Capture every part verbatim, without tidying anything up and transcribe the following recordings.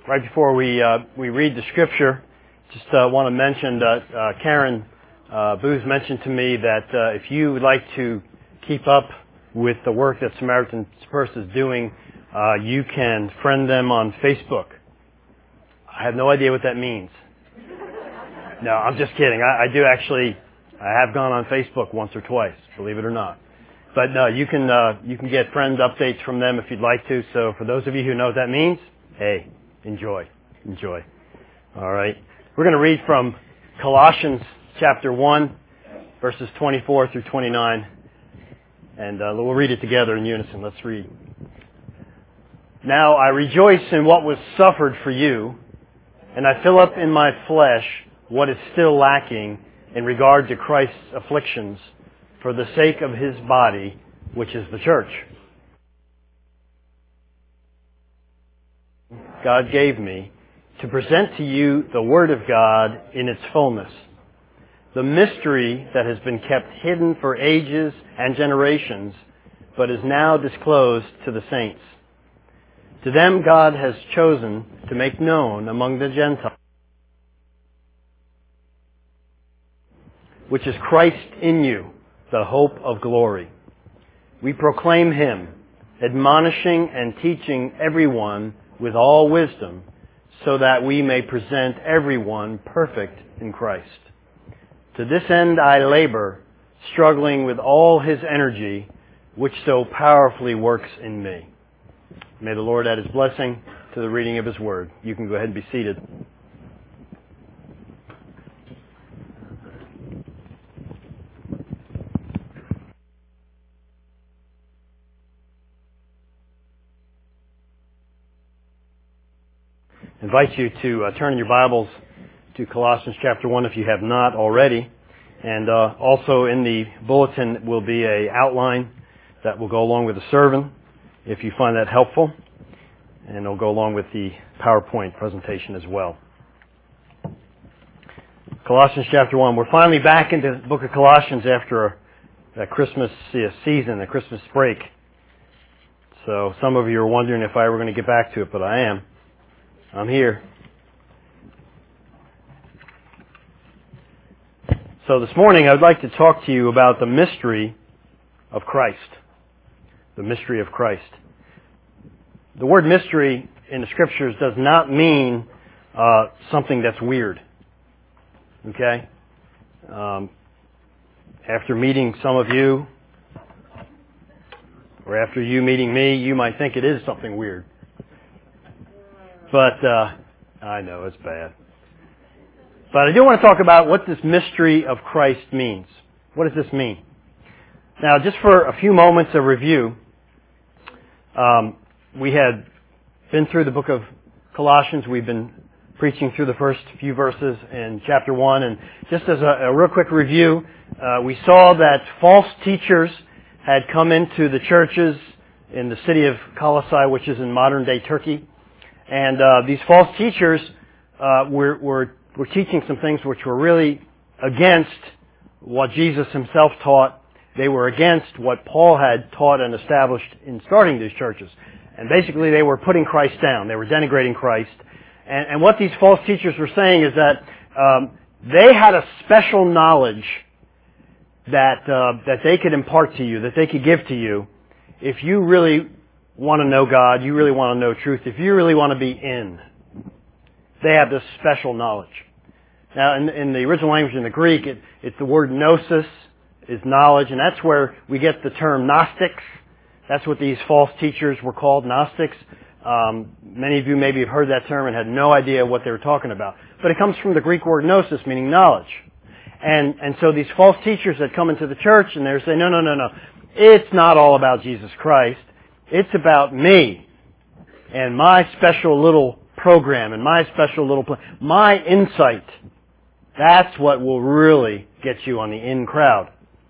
Right before we uh, we read the scripture, just uh, want to mention that uh, Karen uh, Booth mentioned to me that uh, if you would like to keep up with the work that Samaritan's Purse is doing, uh, you can friend them on Facebook. I have no idea what that means. No, I'm just kidding. I, I do actually. I have gone on Facebook once or twice, believe it or not. But no, you can uh, you can get friend updates from them if you'd like to. So for those of you who know what that means, hey. Enjoy. Enjoy. All right. We're going to read from Colossians chapter one, verses twenty-four through twenty-nine. And uh, we'll read it together in unison. Let's read. Now I rejoice in what was suffered for you, and I fill up in my flesh what is still lacking in regard to Christ's afflictions for the sake of His body, which is the church. God gave me to present to you the Word of God in its fullness, the mystery that has been kept hidden for ages and generations, but is now disclosed to the saints. To them God has chosen to make known among the Gentiles, which is Christ in you, the hope of glory. We proclaim Him, admonishing and teaching everyone with all wisdom, so that we may present everyone perfect in Christ. To this end I labor, struggling with all His energy, which so powerfully works in me. May the Lord add His blessing to the reading of His Word. You can go ahead and be seated. I invite you to uh, turn your Bibles to Colossians chapter one if you have not already. And uh, also in the bulletin will be an outline that will go along with the sermon if you find that helpful. And it'll go along with the PowerPoint presentation as well. Colossians chapter one. We're finally back into the book of Colossians after a, a Christmas season, a Christmas break. So some of you are wondering if I were going to get back to it, but I am. I'm here. So this morning I would like to talk to you about the mystery of Christ. The mystery of Christ. The word mystery in the Scriptures does not mean uh, something that's weird. Okay? Um, after meeting some of you, or after you meeting me, you might think it is something weird. But, uh, I know, it's bad. But I do want to talk about what this mystery of Christ means. What does this mean? Now, just for a few moments of review, um, we had been through the book of Colossians. We've been preaching through the first few verses in chapter one. And just as a, a real quick review, uh, we saw that false teachers had come into the churches in the city of Colossae, which is in modern-day Turkey. And uh, these false teachers uh, were, were, were teaching some things which were really against what Jesus Himself taught. They were against what Paul had taught and established in starting these churches. And basically they were putting Christ down. They were denigrating Christ. And, and what these false teachers were saying is that um, they had a special knowledge that uh, that they could impart to you, that they could give to you, if you really want to know God, you really want to know truth, if you really want to be in. They have this special knowledge. Now, in, in the original language, in the Greek, it, it's the word gnosis is knowledge, and that's where we get the term Gnostics. That's what these false teachers were called, Gnostics. Um, many of you maybe have heard that term and had no idea what they were talking about. But it comes from the Greek word gnosis, meaning knowledge. And, and so these false teachers that come into the church and they're saying, no, no, no, no. It's not all about Jesus Christ. It's about me and my special little program and my special little plan, my insight. That's what will really get you on the in crowd.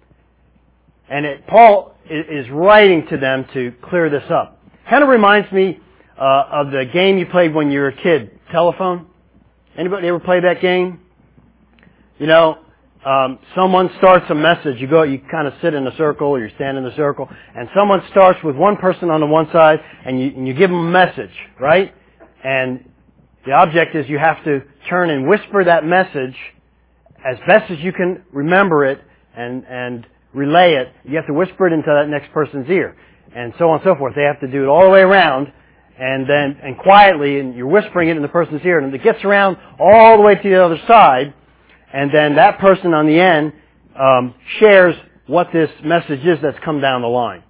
And it, Paul is writing to them to clear this up. Kind of reminds me uh, of the game you played when you were a kid, telephone. Anybody ever play that game? You know, um, someone starts a message. You go, you kind of sit in a circle, or you stand in a circle, and someone starts with one person on the one side, and you, and you give them a message, right? And The object is you have to turn and whisper that message as best as you can remember it and, and relay it. You have to whisper it into that next person's ear. And so on and so forth. They have to do it all the way around and then, and quietly, and you're whispering it in the person's ear, and it gets around all the way to the other side, and then that person on the end um, shares what this message is that's come down the line.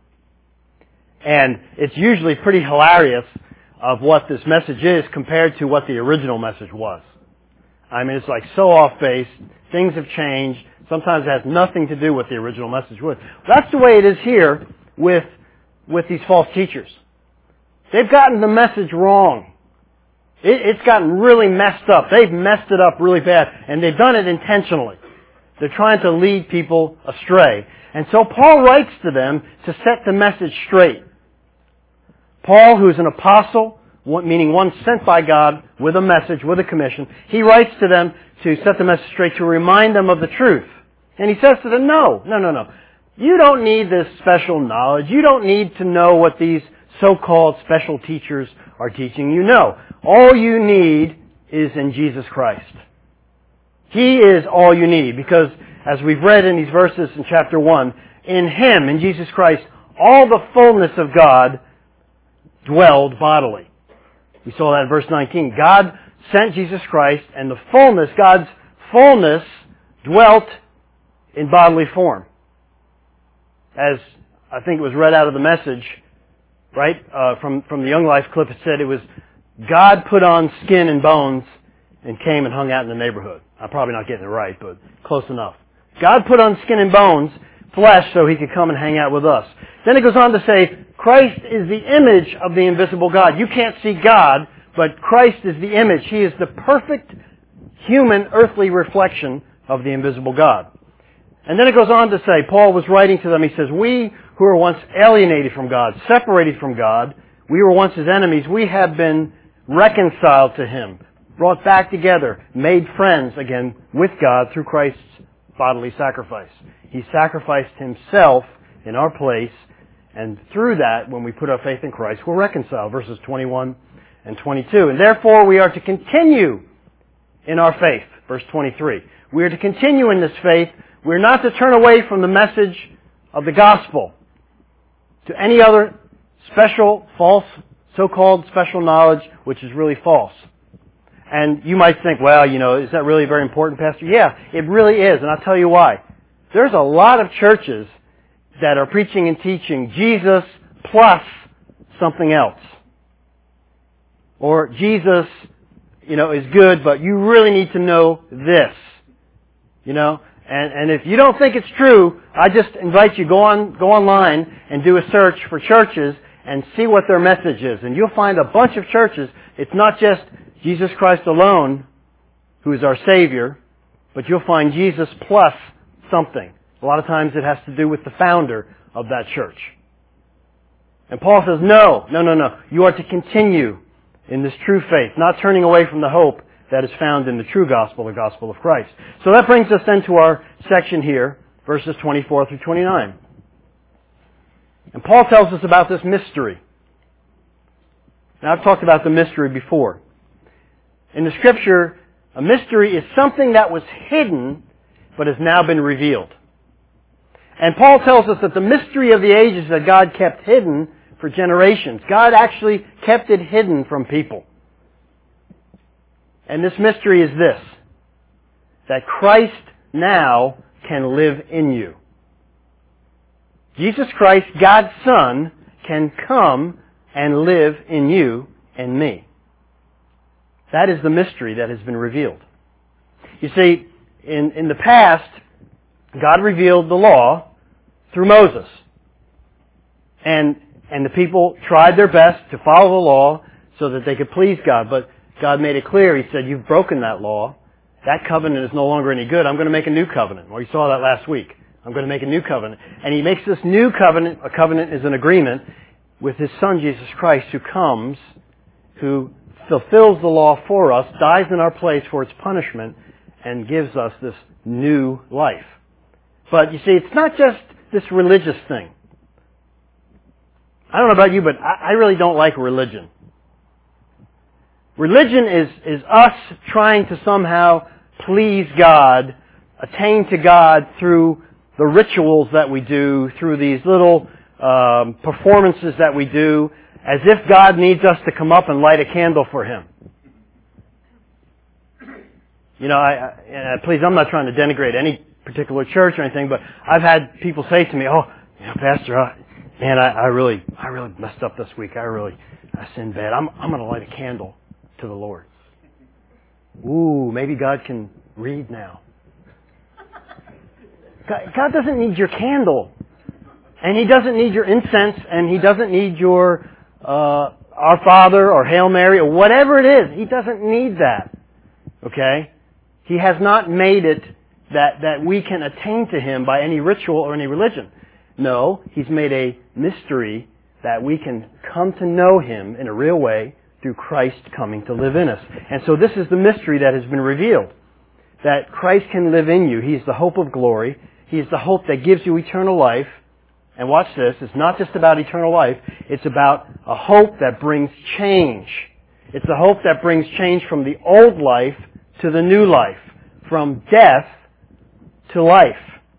And it's usually pretty hilarious of what this message is compared to what the original message was. I mean, it's like so off base. Things have changed. Sometimes it has nothing to do with the original message was. That's the way it is here with, with these false teachers. They've gotten the message wrong. It, it's gotten really messed up. They've messed it up really bad. And they've done it intentionally. They're trying to lead people astray. And so Paul writes to them to set the message straight. Paul, who's an apostle, meaning one sent by God with a message, with a commission, he writes to them to set the message straight, to remind them of the truth. And he says to them, no, no, no, no. You don't need this special knowledge. You don't need to know what these so-called special teachers are teaching you. No. All you need is in Jesus Christ. He is all you need, because as we've read in these verses in chapter one, in Him, in Jesus Christ, all the fullness of God dwelled bodily. We saw that in verse nineteen. God sent Jesus Christ, and the fullness, God's fullness, dwelt in bodily form. As I think it was read out of the Message, right, uh, from, from the Young Life clip, it said it was God put on skin and bones and came and hung out in the neighborhood. I'm probably not getting it right, but close enough. God put on skin and bones, flesh, so He could come and hang out with us. Then it goes on to say, Christ is the image of the invisible God. You can't see God, but Christ is the image. He is the perfect human, earthly reflection of the invisible God. And then it goes on to say, Paul was writing to them, he says, we who were once alienated from God, separated from God, we were once His enemies, we have been reconciled to Him, brought back together, made friends again with God through Christ's bodily sacrifice. He sacrificed Himself in our place, and through that, when we put our faith in Christ, we're reconciled. Verses twenty-one and twenty-two. And therefore we are to continue in our faith. Verse twenty-three. We are to continue in this faith. We're not to turn away from the message of the gospel to any other special, false, so-called special knowledge, which is really false. And you might think, well, you know, is that really very important, Pastor? Yeah, it really is, and I'll tell you why. There's a lot of churches that are preaching and teaching Jesus plus something else. Or Jesus, you know, is good, but you really need to know this. You know? And, and if you don't think it's true, I just invite you, go on, go online and do a search for churches and see what their message is. And you'll find a bunch of churches. It's not just Jesus Christ alone, who is our Savior, but you'll find Jesus plus something. A lot of times it has to do with the founder of that church. And Paul says, no, no, no, no. You are to continue in this true faith, not turning away from the hope that is found in the true gospel, the gospel of Christ. So that brings us then to our section here, verses twenty-four through twenty-nine. And Paul tells us about this mystery. Now, I've talked about the mystery before. In the Scripture, a mystery is something that was hidden but has now been revealed. And Paul tells us that the mystery of the ages that God kept hidden for generations, God actually kept it hidden from people. And this mystery is this, that Christ now can live in you. Jesus Christ, God's Son, can come and live in you and me. That is the mystery that has been revealed. You see, in, in the past, God revealed the law through Moses. And, and the people tried their best to follow the law so that they could please God. But God made it clear. He said, you've broken that law. That covenant is no longer any good. I'm going to make a new covenant. Well, you saw that last week. I'm going to make a new covenant. And He makes this new covenant, a covenant is an agreement, with His Son, Jesus Christ, who comes, who fulfills the law for us, dies in our place for its punishment, and gives us this new life. But you see, it's not just this religious thing. I don't know about you, but I really don't like religion. Religion is, is us trying to somehow please God, attain to God through the rituals that we do, through these little um, performances that we do, as if God needs us to come up and light a candle for Him. You know, I, I and please, I'm not trying to denigrate any particular church or anything, but I've had people say to me, "Oh, you know, Pastor, I, man, I, I really, I really messed up this week. I really, I sinned bad. I'm, I'm going to light a candle to the Lord." Ooh, maybe God can read now. God, God doesn't need your candle, and He doesn't need your incense, and He doesn't need your uh, Our Father or Hail Mary or whatever it is. He doesn't need that. Okay? He has not made it that, that we can attain to Him by any ritual or any religion. No, He's made a mystery that we can come to know Him in a real way through Christ coming to live in us. And so this is the mystery that has been revealed. That Christ can live in you. He's the hope of glory. He's the hope that gives you eternal life. And watch this, it's not just about eternal life. It's about a hope that brings change. It's a hope that brings change from the old life to the new life. From death to life.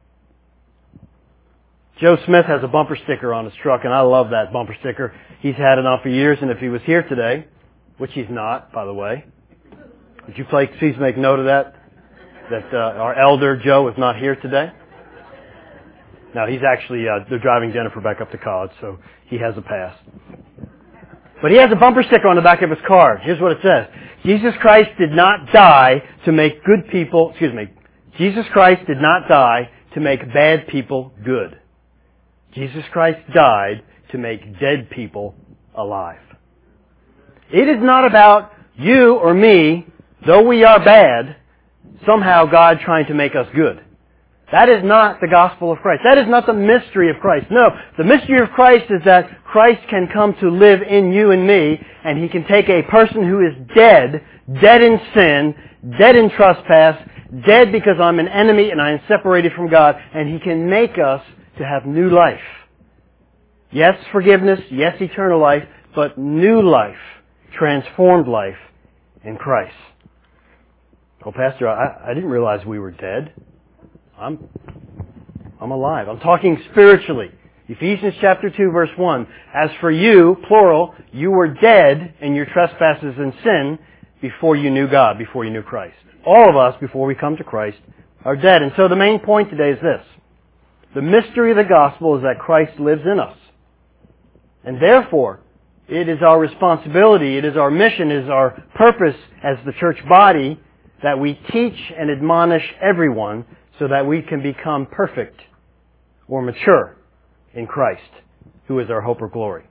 Joe Smith has a bumper sticker on his truck, and I love that bumper sticker. He's had it on for years, and if he was here today, which he's not, by the way, would you please make note of that? That uh, our elder, Joe, is not here today? No, he's actually, uh, they're driving Jennifer back up to college, so he has a pass. But he has a bumper sticker on the back of his car. Here's what it says. Jesus Christ did not die to make good people, excuse me, Jesus Christ did not die to make bad people good. Jesus Christ died to make dead people alive. It is not about you or me, though we are bad, somehow God trying to make us good. That is not the gospel of Christ. That is not the mystery of Christ. No, the mystery of Christ is that Christ can come to live in you and me, and He can take a person who is dead, dead in sin, dead in trespass, dead because I'm an enemy and I am separated from God, and He can make us to have new life. Yes, forgiveness, yes, eternal life, but new life, transformed life in Christ. Oh, Pastor, I, I didn't realize we were dead. I'm, I'm alive. I'm talking spiritually. Ephesians chapter two, verse one. As for you, plural, you were dead in your trespasses and sin before you knew God, before you knew Christ. All of us, before we come to Christ, are dead. And so the main point today is this. The mystery of the gospel is that Christ lives in us. And therefore, it is our responsibility, it is our mission, it is our purpose as the church body that we teach and admonish everyone so that we can become perfect or mature in Christ, who is our hope of glory.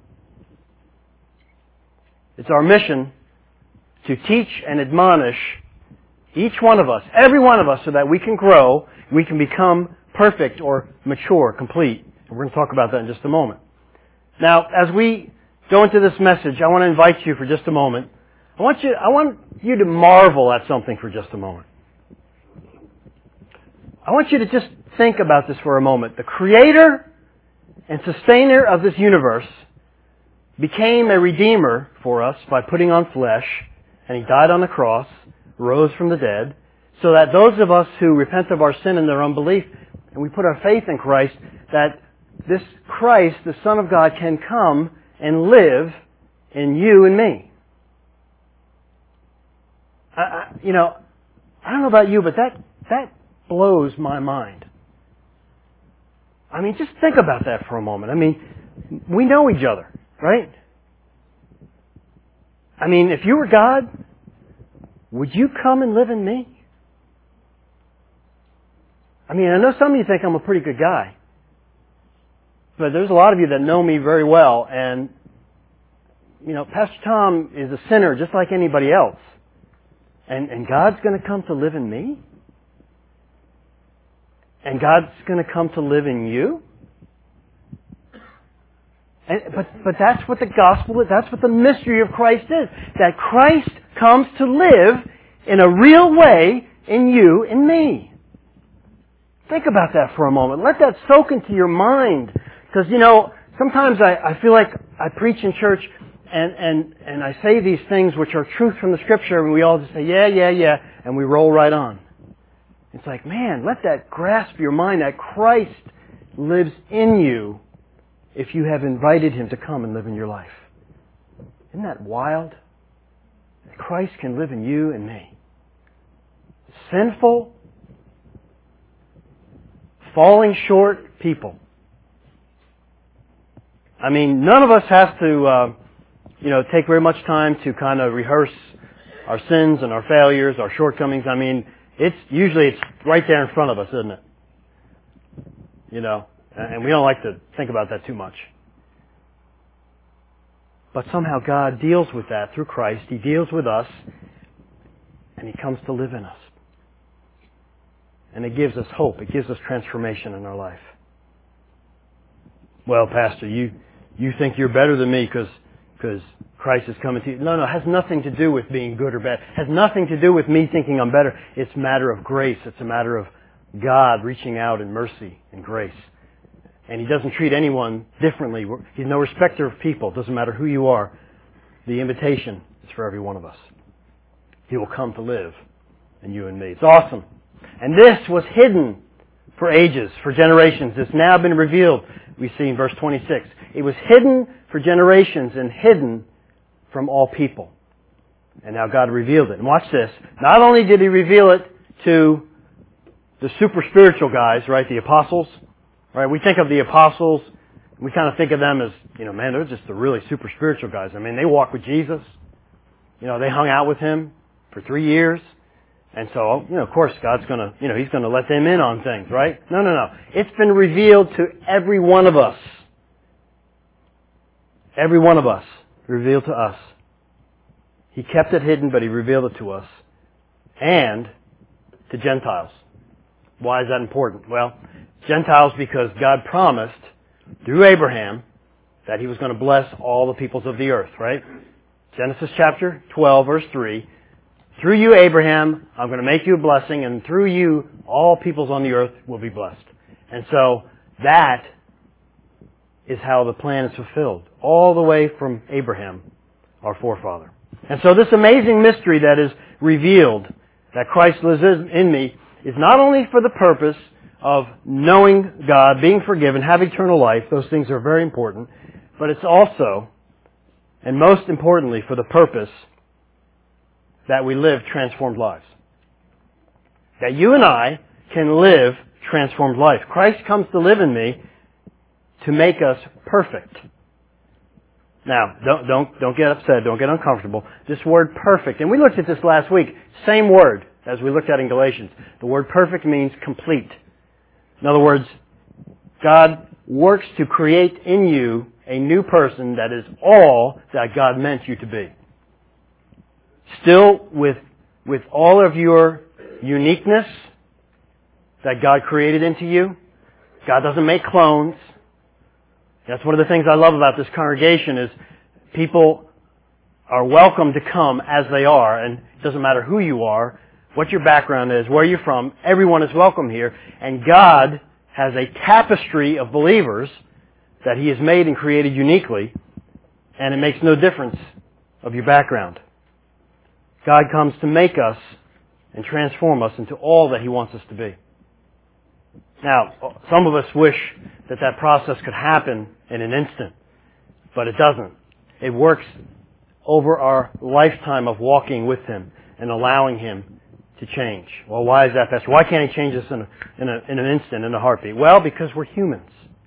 It's our mission to teach and admonish each one of us, every one of us, so that we can grow, we can become perfect or mature, complete. And we're going to talk about that in just a moment. Now, as we go into this message, I want to invite you for just a moment. I want you, I want you to marvel at something for just a moment. I want you to just think about this for a moment. The Creator and Sustainer of this universe became a Redeemer for us by putting on flesh, and He died on the cross, rose from the dead, so that those of us who repent of our sin and their unbelief, and we put our faith in Christ, that this Christ, the Son of God, can come and live in you and me. I, I, you know, I don't know about you, but that that blows my mind. I mean, just think about that for a moment. I mean, we know each other, right? I mean, if you were God, would you come and live in me? I mean, I know some of you think I'm a pretty good guy. But there's a lot of you that know me very well, and, you know, Pastor Tom is a sinner just like anybody else. And, and God's going to come to live in me? And God's going to come to live in you? And, but, but that's what the gospel is. That's what the mystery of Christ is. That Christ comes to live in a real way in you and me. Think about that for a moment. Let that soak into your mind. Because, you know, sometimes I, I feel like I preach in church And, and, and I say these things which are truth from the Scripture, and we all just say, yeah, yeah, yeah, and we roll right on. It's like, man, let that grasp your mind that Christ lives in you if you have invited Him to come and live in your life. Isn't that wild? That Christ can live in you and me. Sinful, falling short people. I mean, none of us has to, uh, you know, take very much time to kind of rehearse our sins and our failures, our shortcomings. I mean, it's usually it's right there in front of us, isn't it? You know, and we don't like to think about that too much. But somehow God deals with that through Christ. He deals with us, and He comes to live in us. And it gives us hope. It gives us transformation in our life. Well, Pastor, you you think you're better than me because because Christ is coming to you. No, no, it has nothing to do with being good or bad. It has nothing to do with me thinking I'm better. It's a matter of grace. It's a matter of God reaching out in mercy and grace. And He doesn't treat anyone differently. He's no respecter of people. It doesn't matter who you are. The invitation is for every one of us. He will come to live in you and me. It's awesome. And this was hidden for ages, for generations. It's now been revealed. We see in verse twenty-six. It was hidden for generations and hidden from all people. And now God revealed it. And watch this. Not only did He reveal it to the super spiritual guys, right, the apostles, right? We think of the apostles, we kind of think of them as, you know, man, they're just the really super spiritual guys. I mean, they walked with Jesus. You know, they hung out with Him for three years. And so, you know, of course, God's going to, you know, He's going to let them in on things, right? No, no, no. It's been revealed to every one of us. Every one of us. Revealed to us. He kept it hidden, but He revealed it to us. And to Gentiles. Why is that important? Well, Gentiles because God promised through Abraham that He was going to bless all the peoples of the earth, right? Genesis chapter twelve, verse three. Through you, Abraham, I'm going to make you a blessing, and through you, all peoples on the earth will be blessed. And so, that is how the plan is fulfilled. All the way from Abraham, our forefather. And so this amazing mystery that is revealed, that Christ lives in me, is not only for the purpose of knowing God, being forgiven, having eternal life. Those things are very important. But it's also, and most importantly, for the purpose that we live transformed lives. That you and I can live transformed life. Christ comes to live in me to make us perfect. Now, don't, don't, don't get upset, don't get uncomfortable. This word perfect, and we looked at this last week, same word as we looked at in Galatians. The word perfect means complete. In other words, God works to create in you a new person that is all that God meant you to be. Still with, with all of your uniqueness that God created into you. God doesn't make clones. That's one of the things I love about this congregation is people are welcome to come as they are, and it doesn't matter who you are, what your background is, where you're from, everyone is welcome here. And God has a tapestry of believers that He has made and created uniquely, and it makes no difference of your background. God comes to make us and transform us into all that He wants us to be. Now, some of us wish that that process could happen in an instant, but it doesn't. It works over our lifetime of walking with Him and allowing Him to change. Well, why is that, Pastor? Why can't He change us in, a, in, a, in an instant, in a heartbeat? Well, because we're humans.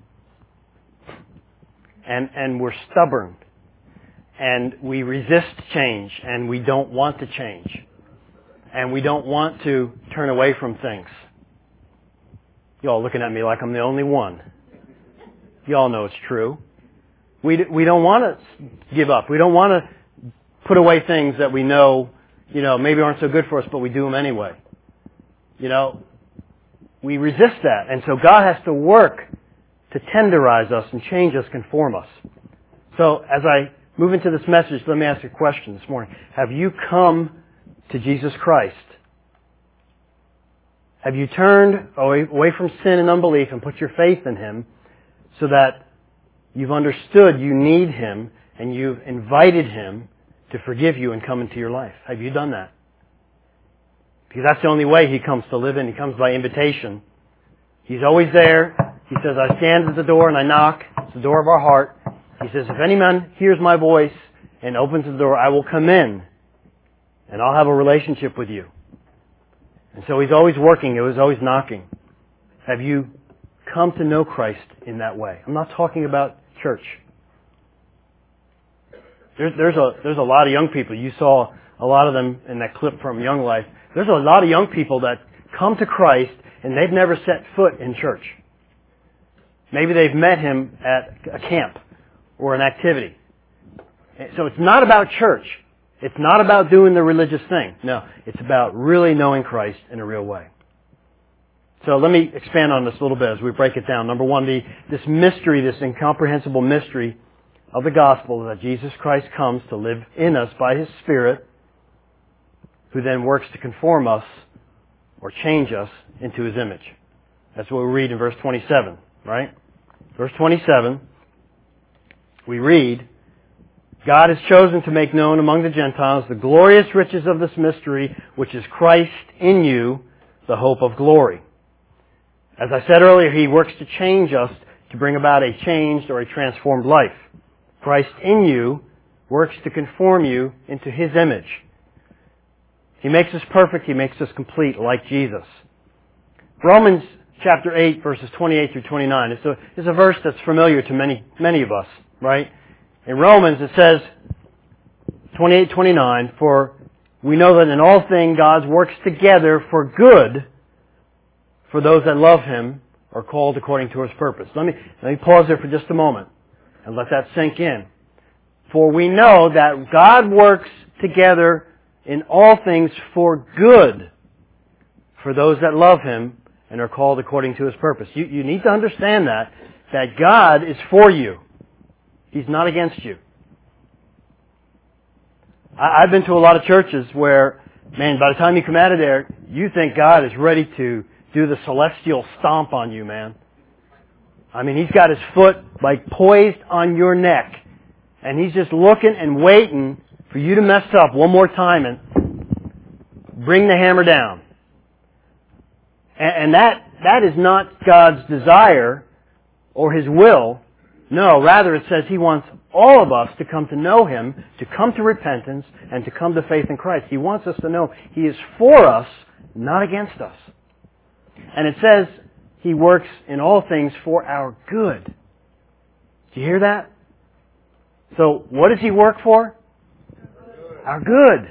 And, and we're stubborn. And we resist change, and we don't want to change. And we don't want to turn away from things. Y'all looking at me like I'm the only one. Y'all know it's true. We, we don't want to give up. We don't want to put away things that we know, you know, maybe aren't so good for us, but we do them anyway. You know, we resist that. And so God has to work to tenderize us and change us, conform us. So as I move into this message, let me ask you a question this morning. Have you come to Jesus Christ? Have you turned away from sin and unbelief and put your faith in Him so that you've understood you need Him and you've invited Him to forgive you and come into your life? Have you done that? Because that's the only way He comes to live in. He comes by invitation. He's always there. He says, I stand at the door and I knock. It's the door of our heart. He says, if any man hears my voice and opens the door, I will come in and I'll have a relationship with you. And so He's always working. He was always knocking. Have you come to know Christ in that way? I'm not talking about church. There's, there's a, there's a lot of young people. You saw a lot of them in that clip from Young Life. There's a lot of young people that come to Christ and they've never set foot in church. Maybe they've met Him at a camp or an activity. So it's not about church. It's not about doing the religious thing. No, it's about really knowing Christ in a real way. So let me expand on this a little bit as we break it down. Number one, the, this mystery, this incomprehensible mystery of the gospel that Jesus Christ comes to live in us by His Spirit, who then works to conform us or change us into His image. That's what we read in verse twenty-seven, right? Verse twenty-seven, we read, God has chosen to make known among the Gentiles the glorious riches of this mystery, which is Christ in you, the hope of glory. As I said earlier, He works to change us, to bring about a changed or a transformed life. Christ in you works to conform you into His image. He makes us perfect. He makes us complete like Jesus. Romans chapter eight, verses twenty-eight through twenty-nine. It's a, it's a verse that's familiar to many, many of us, right? In Romans it says, twenty-eight, twenty-nine, for we know that in all things God works together for good for those that love Him or called according to His purpose. Let me, let me pause there for just a moment and let that sink in. For we know that God works together in all things for good for those that love Him and are called according to His purpose. You, you need to understand that, that God is for you. He's not against you. I, I've been to a lot of churches where, man, by the time you come out of there, you think God is ready to do the celestial stomp on you, man. I mean, He's got His foot like poised on your neck. And He's just looking and waiting for you to mess up one more time and bring the hammer down. And, and that, that is not God's desire or His will. No, rather it says He wants all of us to come to know Him, to come to repentance, and to come to faith in Christ. He wants us to know He is for us, not against us. And it says He works in all things for our good. Do you hear that? So, what does He work for? Our good.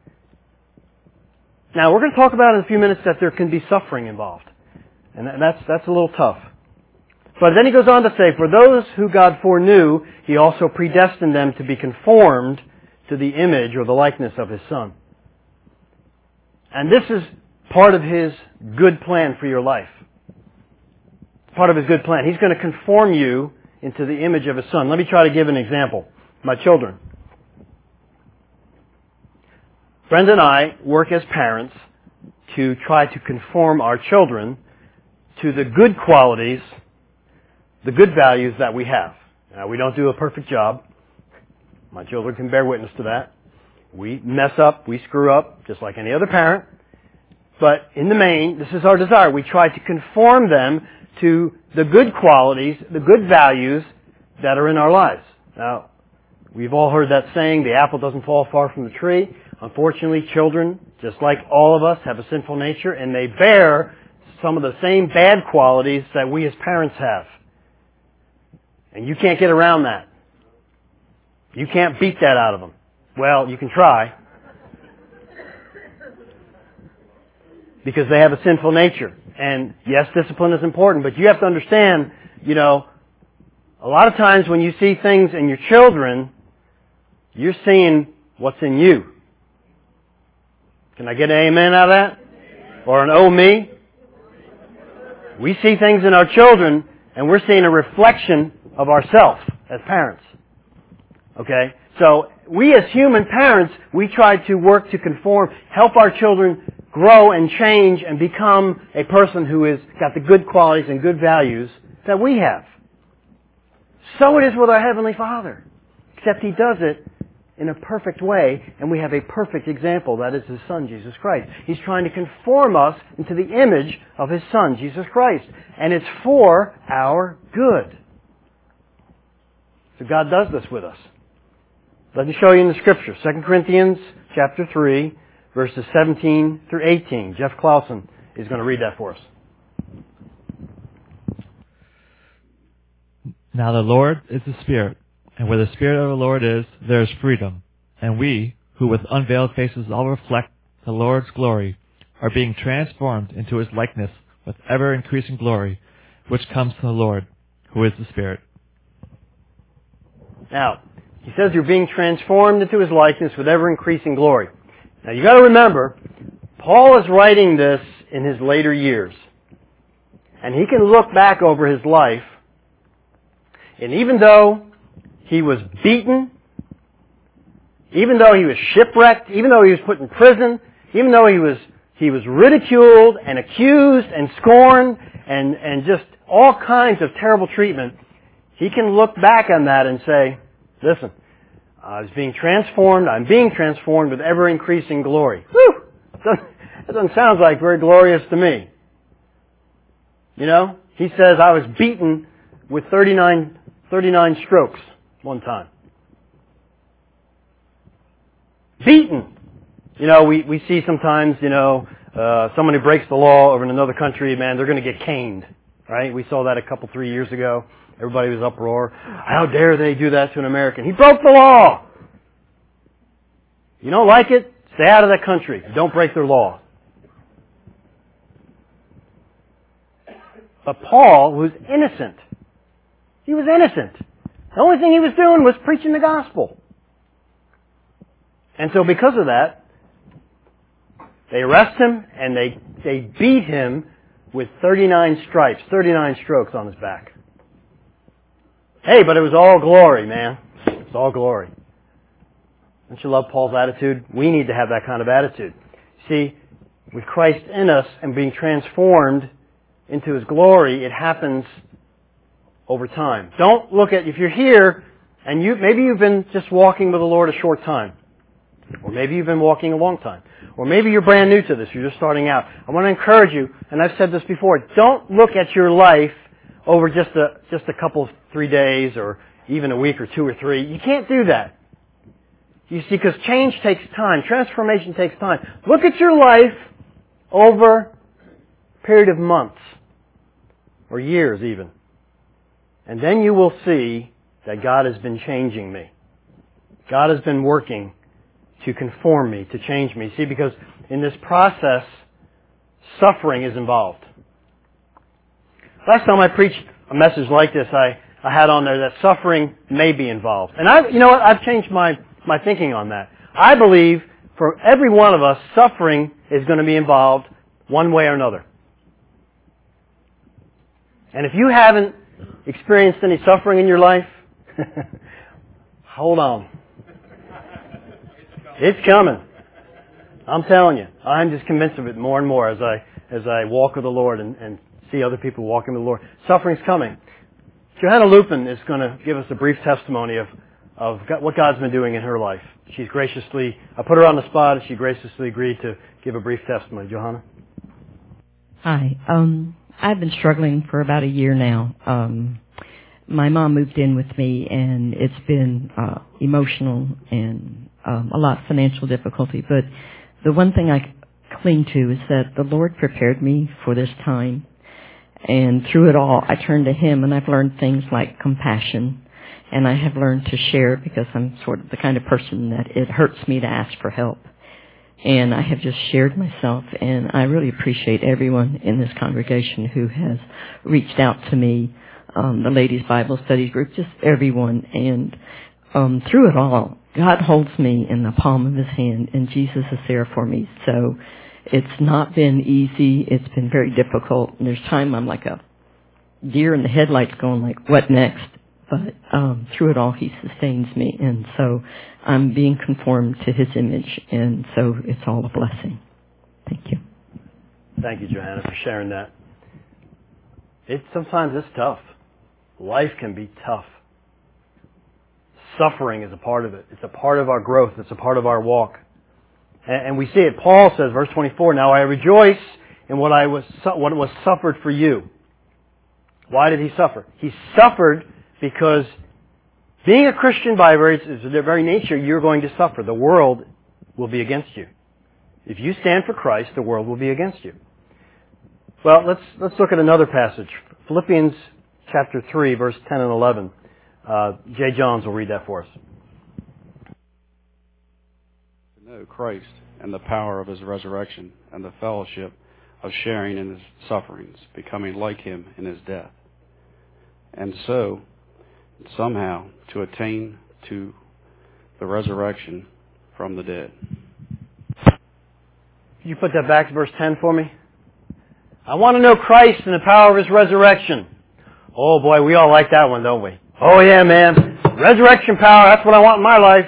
Now, we're going to talk about in a few minutes that there can be suffering involved. And that's, that's a little tough. But then He goes on to say, for those who God foreknew, He also predestined them to be conformed to the image or the likeness of His Son. And this is part of His good plan for your life. Part of His good plan. He's going to conform you into the image of His Son. Let me try to give an example. My children. Brenda and I work as parents to try to conform our children to the good qualities, the good values that we have. Now, we don't do a perfect job. My children can bear witness to that. We mess up, we screw up, just like any other parent. But in the main, this is our desire. We try to conform them to the good qualities, the good values that are in our lives. Now, we've all heard that saying, the apple doesn't fall far from the tree. Unfortunately, children, just like all of us, have a sinful nature, and they bear some of the same bad qualities that we as parents have. And you can't get around that. You can't beat that out of them. Well, you can try. Because they have a sinful nature. And yes, discipline is important, but you have to understand, you know, a lot of times when you see things in your children, you're seeing what's in you. Can I get an amen out of that? Or an oh me? We see things in our children, and we're seeing a reflection of ourselves as parents. Okay? So, we as human parents, we try to work to conform, help our children grow and change and become a person who has got the good qualities and good values that we have. So it is with our Heavenly Father. except He does it in a perfect way, and we have a perfect example. That is His Son, Jesus Christ. He's trying to conform us into the image of His Son, Jesus Christ. And it's for our good. So God does this with us. Let me show you in the Scripture. Second Corinthians chapter three, verses seventeen through eighteen. Jeff Clausen is going to read that for us. Now the Lord is the Spirit, and where the Spirit of the Lord is, there is freedom. And we, who with unveiled faces all reflect the Lord's glory, are being transformed into His likeness with ever-increasing glory, which comes from the Lord, who is the Spirit. Now, he says you're being transformed into His likeness with ever-increasing glory. Now, you got to remember, Paul is writing this in his later years. And he can look back over his life, and even though he was beaten, even though he was shipwrecked, even though he was put in prison, even though he was he was ridiculed and accused and scorned and, and just all kinds of terrible treatment, he can look back on that and say, listen, I was being transformed, I'm being transformed with ever-increasing glory. Whew! That doesn't sound like very glorious to me. You know, he says I was beaten with thirty-nine, thirty-nine strokes one time. Beaten. You know, we, we see sometimes, you know, uh, someone who breaks the law over in another country, man, they're going to get caned. Right? We saw that a couple, three years ago. Everybody was uproar. How dare they do that to an American? He broke the law! You don't like it? Stay out of that country. Don't break their law. But Paul was innocent. He was innocent. The only thing he was doing was preaching the gospel. And so because of that, they arrest him and they, they beat him with thirty-nine stripes, thirty-nine strokes on his back. Hey, but it was all glory, man. It's all glory. Don't you love Paul's attitude? We need to have that kind of attitude. See, with Christ in us and being transformed into His glory, it happens over time. Don't look at, if you're here and you, maybe you've been just walking with the Lord a short time. Or maybe you've been walking a long time. Or maybe you're brand new to this. You're just starting out. I want to encourage you, and I've said this before, don't look at your life over just a, just a couple, three days or even a week or two or three. You can't do that. You see, because change takes time. Transformation takes time. Look at your life over a period of months or years even. And then you will see that God has been changing me. God has been working to conform me, to change me. See, because in this process, suffering is involved. Last time I preached a message like this, I, I had on there that suffering may be involved. And I, you know what, I've changed my, my thinking on that. I believe for every one of us, suffering is going to be involved one way or another. And if you haven't experienced any suffering in your life, hold on. It's coming. I'm telling you. I'm just convinced of it more and more as I as I walk with the Lord and, and see other people walking with the Lord. Suffering's coming. Johanna Lupin is going to give us a brief testimony of, of what God's been doing in her life. She's graciously, I put her on the spot and she graciously agreed to give a brief testimony. Johanna? Hi. Um, I've been struggling for about a year now. Um, my mom moved in with me and it's been uh, emotional and um, a lot of financial difficulty. But the one thing I cling to is that the Lord prepared me for this time. And through it all, I turned to Him and I've learned things like compassion. And I have learned to share because I'm sort of the kind of person that it hurts me to ask for help. And I have just shared myself, and I really appreciate everyone in this congregation who has reached out to me, um, the Ladies Bible Study Group, just everyone. And um, through it all, God holds me in the palm of His hand, and Jesus is there for me. So it's not been easy. It's been very difficult. And there's time I'm like a deer in the headlights going like, what next? But um, through it all, He sustains me. And so I'm being conformed to His image. And so it's all a blessing. Thank you. Thank you, Johanna, for sharing that. It sometimes it's tough. Life can be tough. suffering is a part of it. It's a part of our growth. It's a part of our walk. And, and we see it. Paul says, verse twenty-four, "Now I rejoice in what I was what was suffered for you." Why did he suffer? He suffered because being a Christian by very, their very nature, you're going to suffer. The world will be against you. If you stand for Christ, the world will be against you. Well, let's let's look at another passage. Philippians chapter three, verse ten and eleven. Uh, Jay Johns will read that for us. "To know Christ and the power of His resurrection and the fellowship of sharing in His sufferings, becoming like Him in His death, and so somehow to attain to the resurrection from the dead." Can you put that back to verse ten for me? I want to know Christ and the power of His resurrection. Oh boy, we all like that one, don't we? Oh yeah, man. Resurrection power, that's what I want in my life.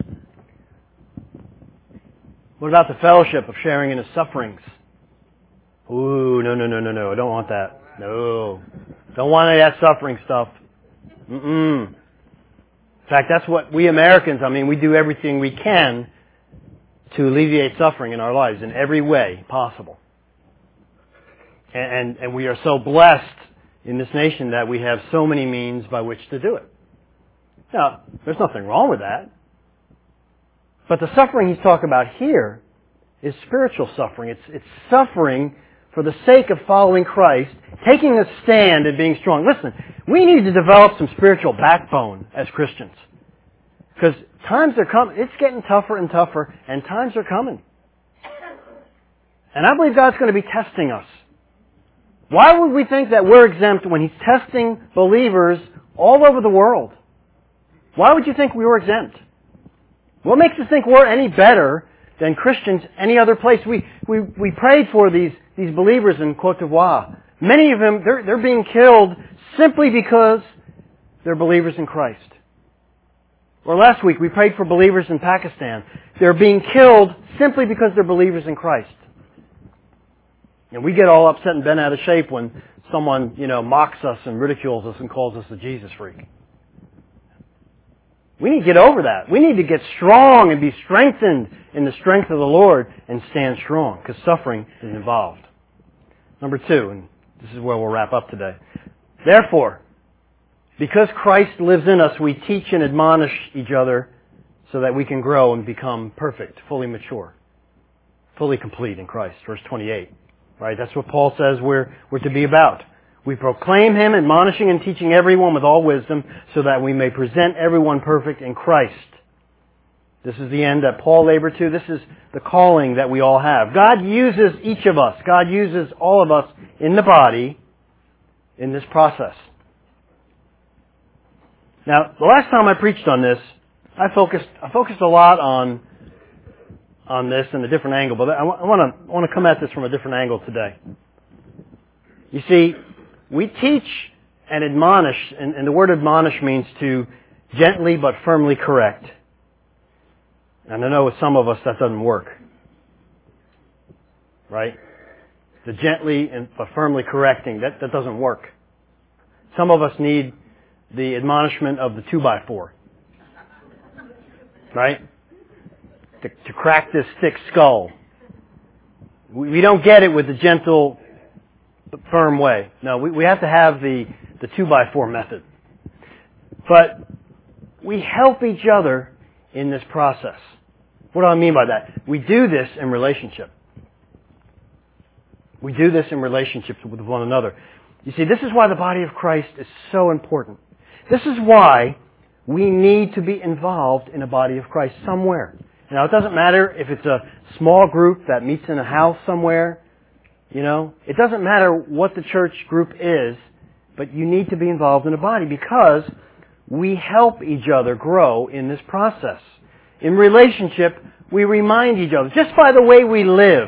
What about the fellowship of sharing in His sufferings? Ooh, no, no, no, no, no. I don't want that. No. Don't want any of that suffering stuff. Mm-mm. In fact, that's what we Americans, I mean, we do everything we can to alleviate suffering in our lives in every way possible. And, and, and we are so blessed in this nation that we have so many means by which to do it. Now, there's nothing wrong with that. But the suffering he's talking about here is spiritual suffering. It's, it's suffering for the sake of following Christ, taking a stand and being strong. Listen, we need to develop some spiritual backbone as Christians. Because times are coming. It's getting tougher and tougher, and times are coming. And I believe God's going to be testing us. Why would we think that we're exempt when He's testing believers all over the world? Why would you think we were exempt? What makes us think we're any better than Christians any other place? We we we prayed for these these believers in Côte d'Ivoire. Many of them, they're they're being killed simply because they're believers in Christ. Or last week we prayed for believers in Pakistan. They're being killed simply because they're believers in Christ. And we get all upset and bent out of shape when someone, you know, mocks us and ridicules us and calls us a Jesus freak. We need to get over that. We need to get strong and be strengthened in the strength of the Lord and stand strong, because suffering is involved. Number two, and this is where we'll wrap up today. Therefore, because Christ lives in us, we teach and admonish each other so that we can grow and become perfect, fully mature, fully complete in Christ. Verse twenty-eight. Right? That's what Paul says we're, we're to be about. We proclaim Him, admonishing and teaching everyone with all wisdom, so that we may present everyone perfect in Christ. This is the end that Paul labored to. This is the calling that we all have. God uses each of us. God uses all of us in the body in this process. Now, the last time I preached on this, I focused I focused a lot on on this in a different angle, but I want to I want to come at this from a different angle today. You see, we teach and admonish, and, and the word admonish means to gently but firmly correct. And I know with some of us that doesn't work. Right? The gently and but firmly correcting, that, that doesn't work. Some of us need the admonishment of the two by four. Right? To, to crack this thick skull. We, we don't get it with the gentle, firm way. No, we, we have to have the, the two by four method. But we help each other in this process. What do I mean by that? We do this in relationship. We do this in relationships with one another. You see, this is why the body of Christ is so important. This is why we need to be involved in a body of Christ somewhere. Now, it doesn't matter if it's a small group that meets in a house somewhere. You know, it doesn't matter what the church group is, but you need to be involved in a body because we help each other grow in this process. In relationship, we remind each other. Just by the way we live,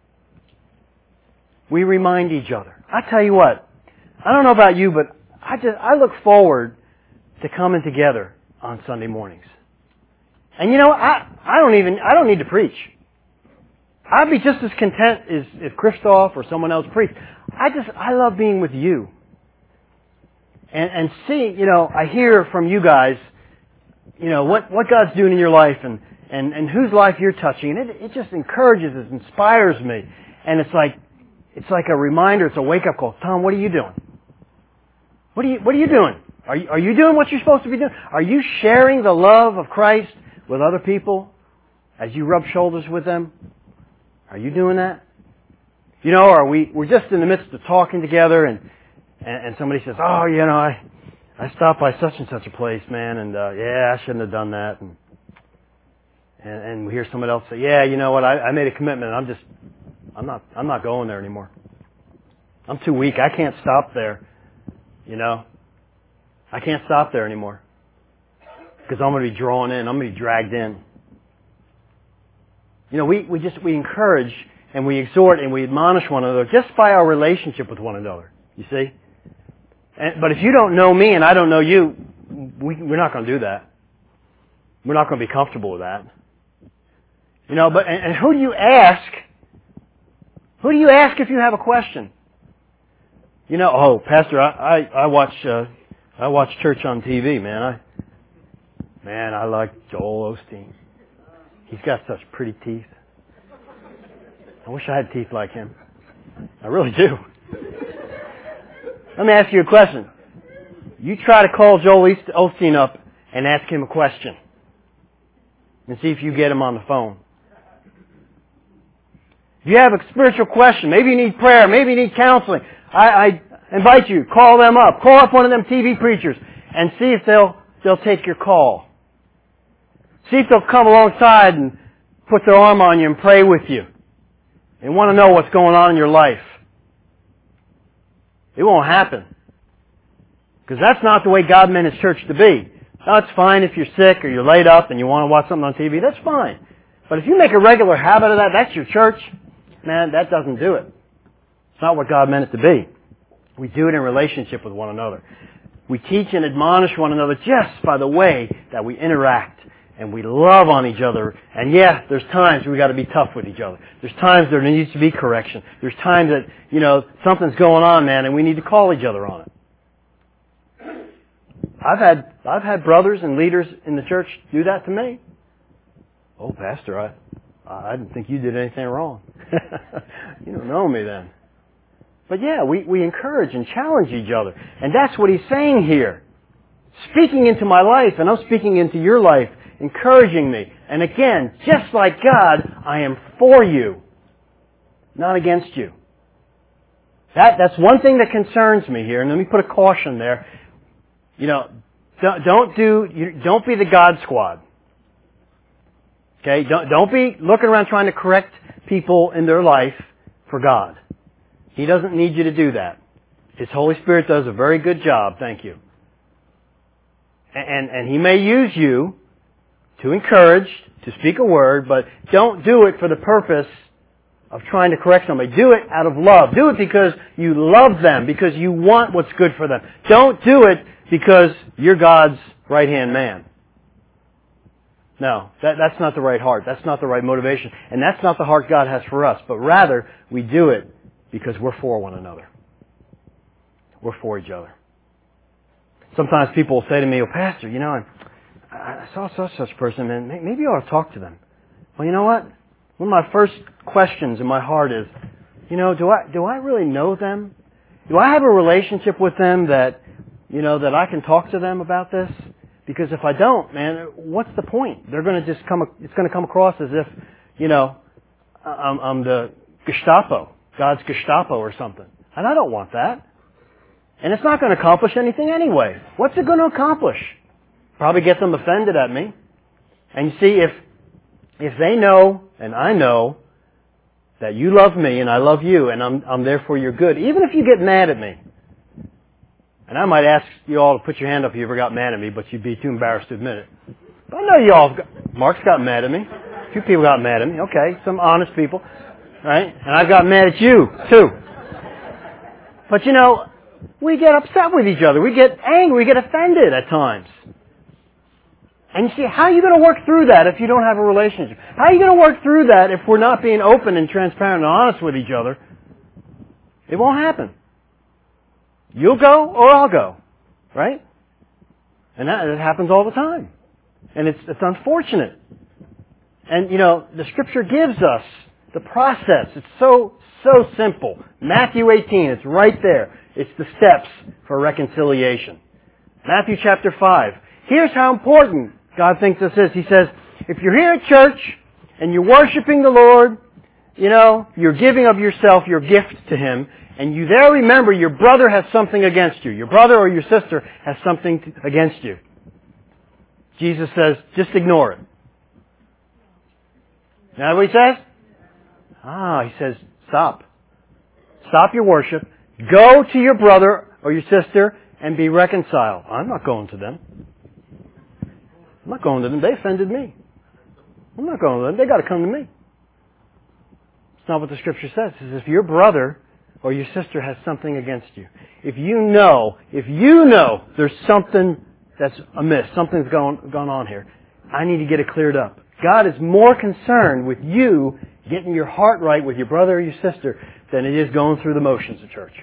we remind each other. I tell you what, I don't know about you, but I just I look forward to coming together on Sunday mornings. And you know, I I don't even I don't need to preach. I'd be just as content as if Christoph or someone else preached. I just I love being with you. And and see, you know, I hear from you guys you know, what, what God's doing in your life and, and, and whose life you're touching. And it, it just encourages, it inspires me. And it's like, it's like a reminder, it's a wake-up call. Tom, what are you doing? What are you, what are you doing? Are you, are you doing what you're supposed to be doing? Are you sharing the love of Christ with other people as you rub shoulders with them? Are you doing that? You know, are we, we're just in the midst of talking together and, and, and somebody says, oh, you know, I, I stopped by such and such a place, man, and, uh, yeah, I shouldn't have done that. And, and, and we hear someone else say, yeah, you know what, I, I made a commitment and I'm just, I'm not, I'm not going there anymore. I'm too weak. I can't stop there. You know, I can't stop there anymore because I'm going to be drawn in. I'm going to be dragged in. You know, we, we just, we encourage and we exhort and we admonish one another just by our relationship with one another. You see? And, but if you don't know me and I don't know you, we, we're not going to do that. We're not going to be comfortable with that. You know, but, and, and who do you ask? Who do you ask if you have a question? You know, oh, Pastor, I, I, I watch, uh, I watch church on T V, man. I, man, I like Joel Osteen. He's got such pretty teeth. I wish I had teeth like him. I really do. Let me ask you a question. You try to call Joel Osteen up and ask him a question. And see if you get him on the phone. If you have a spiritual question, maybe you need prayer, maybe you need counseling, I, I invite you, call them up. Call up one of them T V preachers and see if they'll, they'll take your call. See if they'll come alongside and put their arm on you and pray with you. They want to know what's going on in your life. It won't happen. Because that's not the way God meant His church to be. Now, it's fine if you're sick or you're laid up and you want to watch something on T V. That's fine. But if you make a regular habit of that, that's your church. Man, that doesn't do it. It's not what God meant it to be. We do it in relationship with one another. We teach and admonish one another just by the way that we interact and we love on each other. And yeah, there's times we've got to be tough with each other. There's times there needs to be correction. There's times that, you know, something's going on, man, and we need to call each other on it. I've had, I've had brothers and leaders in the church do that to me. Oh, Pastor, I, I didn't think you did anything wrong. You don't know me then. But yeah, we, we encourage and challenge each other. And that's what he's saying here. Speaking into my life, and I'm speaking into your life, encouraging me. And again, just like God, I am for you, not against you. That, that's one thing that concerns me here, and let me put a caution there. You know, don't, don't do, you, don't be the God squad. Okay? Don't, don't be looking around trying to correct people in their life for God. He doesn't need you to do that. His Holy Spirit does a very good job, thank you. And, and He may use you to encourage, to speak a word, but don't do it for the purpose of trying to correct somebody. Do it out of love. Do it because you love them, because you want what's good for them. Don't do it because you're God's right-hand man. No, that, that's not the right heart. That's not the right motivation. And that's not the heart God has for us. But rather, we do it because we're for one another. We're for each other. Sometimes people will say to me, oh, Pastor, you know, I, I saw such such person, and maybe you ought to talk to them. Well, you know what? One of my first questions in my heart is, you know, do I do I really know them? Do I have a relationship with them that, you know, that I can talk to them about this? Because if I don't, man, what's the point? They're going to just come, it's going to come across as if, you know, I'm, I'm the Gestapo, God's Gestapo or something. And I don't want that. And it's not going to accomplish anything anyway. What's it going to accomplish? Probably get them offended at me. And you see, if, if they know, and I know, that you love me and I love you and I'm, I'm there for your good, even if you get mad at me, and I might ask you all to put your hand up if you ever got mad at me, but you'd be too embarrassed to admit it. But I know you all, got, Mark's got mad at me. A few people got mad at me. Okay, some honest people. Right? And I've got mad at you, too. But you know, we get upset with each other. We get angry. We get offended at times. And you see, how are you going to work through that if you don't have a relationship? How are you going to work through that if we're not being open and transparent and honest with each other? It won't happen. You'll go or I'll go. Right? And that, that happens all the time. And it's, it's unfortunate. And, you know, the Scripture gives us the process. It's so, so simple. Matthew eighteen, it's right there. It's the steps for reconciliation. Matthew chapter five. Here's how important God thinks this is. He says, if you're here at church and you're worshiping the Lord, you know, you're giving of yourself, your gift to Him, and you there remember your brother has something against you. Your brother or your sister has something to, against you. Jesus says, just ignore it. Now what He says? Ah, He says, stop. Stop your worship. Go to your brother or your sister and be reconciled. I'm not going to them. I'm not going to them. They offended me. I'm not going to them. They got to come to me. It's not what the Scripture says. It says if your brother or your sister has something against you, if you know, if you know there's something that's amiss, something's going, gone on here, I need to get it cleared up. God is more concerned with you getting your heart right with your brother or your sister than it is going through the motions of church.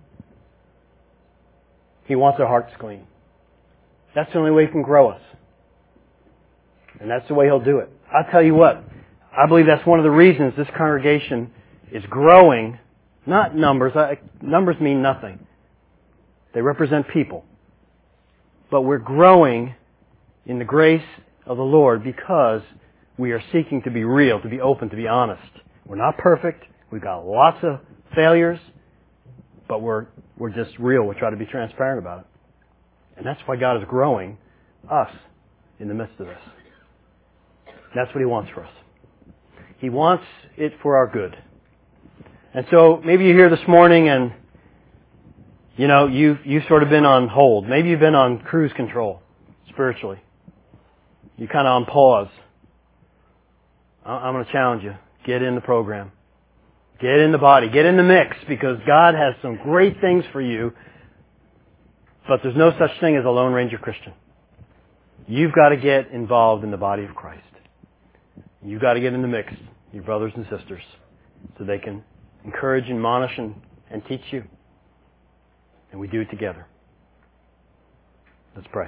He wants our hearts clean. That's the only way He can grow us. And that's the way He'll do it. I'll tell you what, I believe that's one of the reasons this congregation is growing. Not numbers. I, numbers mean nothing. They represent people. But we're growing in the grace of the Lord because we are seeking to be real, to be open, to be honest. We're not perfect. We've got lots of failures. But we're, we're just real. We try to be transparent about it. And that's why God is growing us in the midst of this. That's what He wants for us. He wants it for our good. And so maybe you're here this morning and, you know, you've, you've sort of been on hold. Maybe you've been on cruise control spiritually. You're kind of on pause. I'm going to challenge you. Get in the program. Get in the body. Get in the mix because God has some great things for you. But there's no such thing as a Lone Ranger Christian. You've got to get involved in the body of Christ. You've got to get in the mix, your brothers and sisters, so they can encourage, admonish, and, and teach you. And we do it together. Let's pray.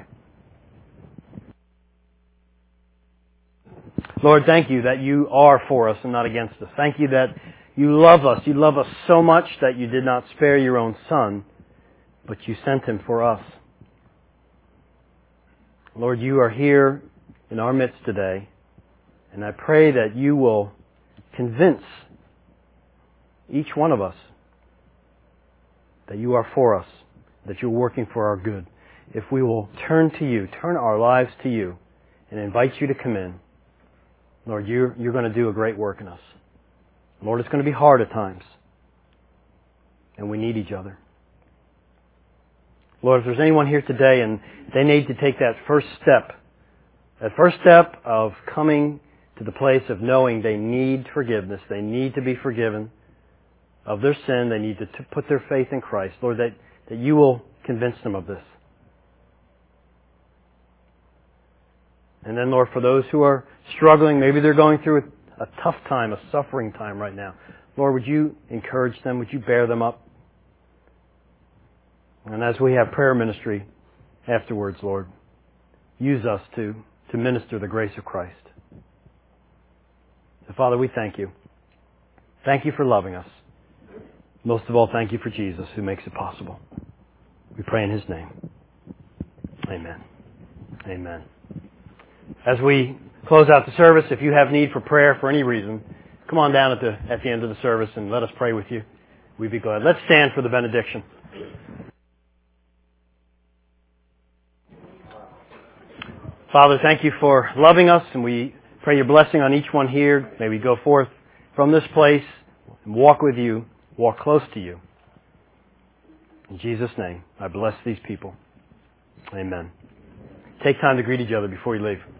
Lord, thank You that You are for us and not against us. Thank You that You love us. You love us so much that You did not spare Your own Son, but You sent Him for us. Lord, You are here in our midst today, and I pray that You will convince each one of us that You are for us, that You're working for our good. If we will turn to You, turn our lives to You, and invite You to come in, Lord, You're, you're going to do a great work in us. Lord, it's going to be hard at times, and we need each other. Lord, if there's anyone here today and they need to take that first step, that first step of coming to the place of knowing they need forgiveness, they need to be forgiven of their sin, they need to t- put their faith in Christ, Lord, that, that You will convince them of this. And then, Lord, for those who are struggling, maybe they're going through a, a tough time, a suffering time right now, Lord, would You encourage them? Would You bear them up? And as we have prayer ministry afterwards, Lord, use us to, to minister the grace of Christ. So, Father, we thank You. Thank You for loving us. Most of all, thank You for Jesus who makes it possible. We pray in His name. Amen. Amen. As we close out the service, if you have need for prayer for any reason, come on down at the, at the end of the service and let us pray with you. We'd be glad. Let's stand for the benediction. Father, thank You for loving us, and we pray Your blessing on each one here. May we go forth from this place and walk with You, walk close to You. In Jesus' name, I bless these people. Amen. Take time to greet each other before you leave.